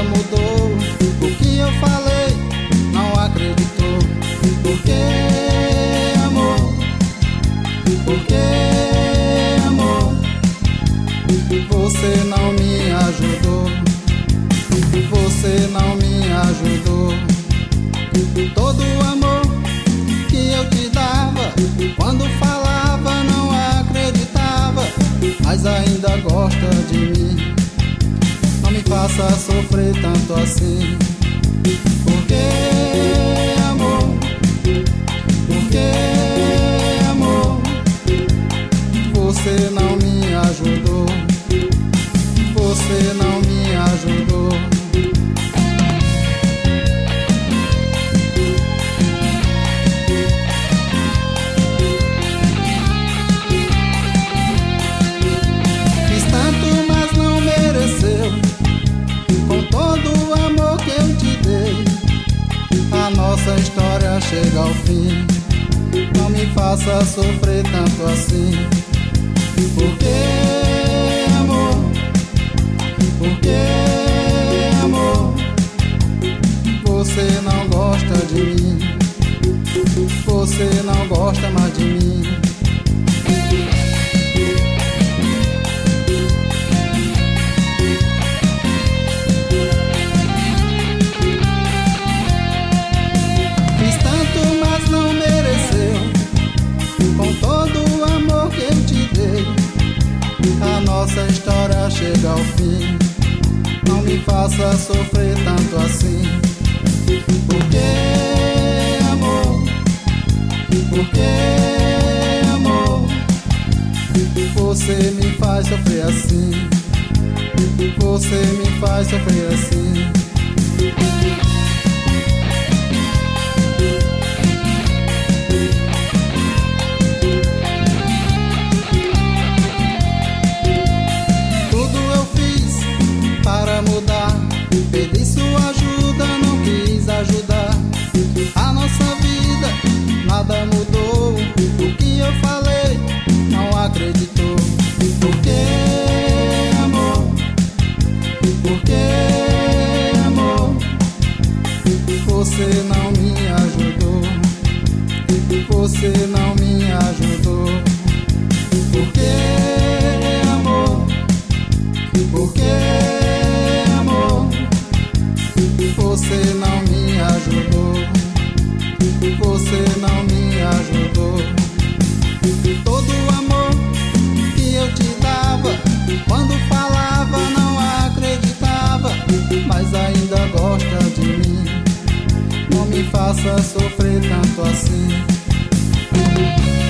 mudou. O que eu falei não acreditou. Por que, amor? Por que, amor? Você não me ajudou. Você não me ajudou. Todo o amor que eu te dava, quando falava não acreditava, mas ainda gosta de mim. Não me faça sofrer tanto assim. Por que, amor? Por que, amor? Você não me ajudou. Você não me ajudou. Fiz tanto, mas não mereceu. Com todo o amor que eu te dei, a nossa história chega ao fim. Não me faça sofrer tanto assim. Por que, amor? Por que, amor? Você não gosta de mim. Você não gosta mais de mim. Fiz tanto, mas não mereceu. Com todo o amor que eu te dei, a nossa história chega ao fim. Não me faça sofrer tanto assim. Por que, amor? Por que, amor? Você me faz sofrer assim. Você me faz sofrer assim. Para mudar, pedi sua ajuda, não quis ajudar. A nossa vida, nada mudou. O que eu falei, não acreditou. Por que, amor? Por que, amor? Você não me ajudou. Você não me ajudou. Por que, amor? Por que, você não me ajudou. Você não me ajudou. Todo o amor que eu te dava, quando falava não acreditava, mas ainda gosta de mim. Não me faça sofrer tanto assim.